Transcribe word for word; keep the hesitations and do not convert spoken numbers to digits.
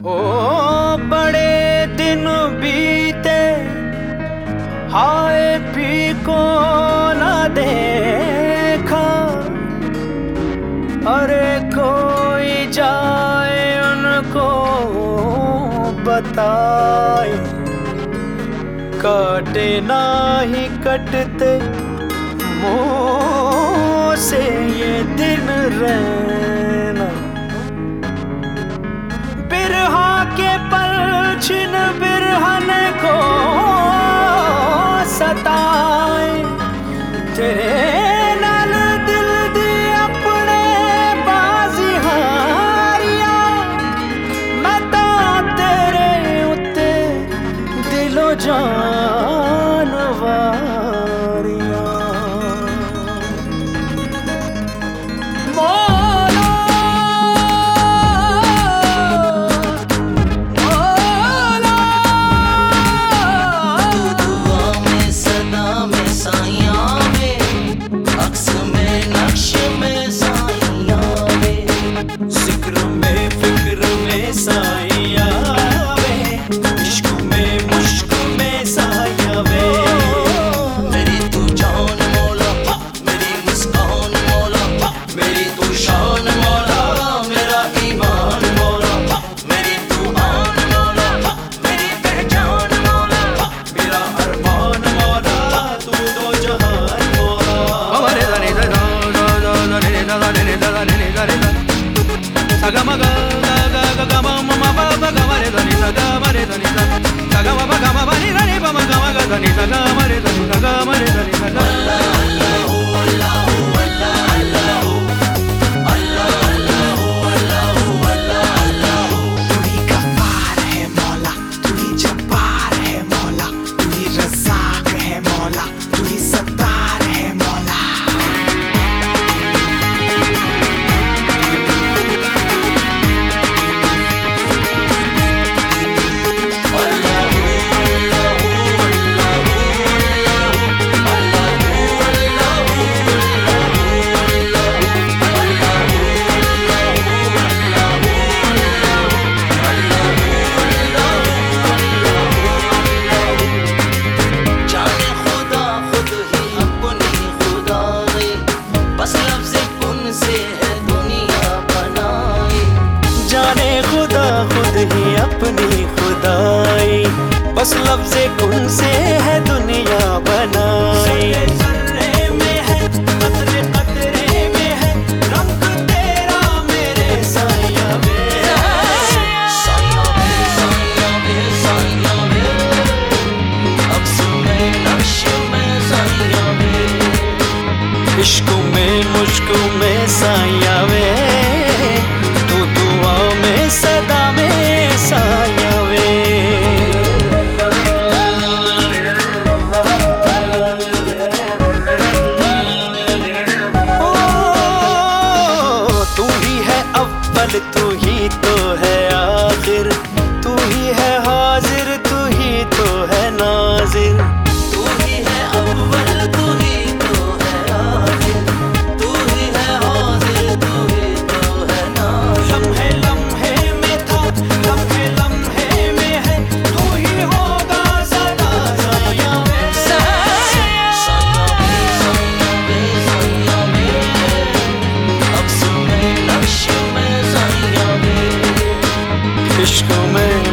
ओ बड़े दिन बीते हाय पी को न देखा, अरे कोई जाए उनको बताए, काटे ना ही कटते मुँह से ये दिन रहना, बिरहा के पलछिन बिरहन को सताए, तेरे नाल दिल दी अपने बाजी हारिया, मैं तो तेरे उत्ते दिलो जान वारिया। Saga maga ga ga ga ga ma ma ba ba ga ma re da ni saga ma re da ni saga ma ba ga ma ba ni da ni ba ma ga ma ga da ni saga ma re da ni saga ma re da ni saga खुद ही अपनी खुदाई, बस लफ्ज़े कुन से है दुनिया बनाई। ज़र्रे में है कतरे कतरे में है रंग तेरा मेरे साया में, साया में साया में साया में, अक्स में नक्श में साया में, इश्क में मुश्क में साया में, तू दुआ में सदा में साया वे। ओ तू ही है अव्वल, तू ही तो है आखिर, तू ही है हाजिर, तू ही तो है नाजिर, तू ही है अव्वल, तू ही तो है आखिर, तू ही है हाजिर, तू ही तो है नाजिर। लम्हे लम्हे में था, लम्हे लम्हे में है, तू ही होगा सदा साया में, साया में साया में साया में, अक्स में नक्श में साया में, इश्क में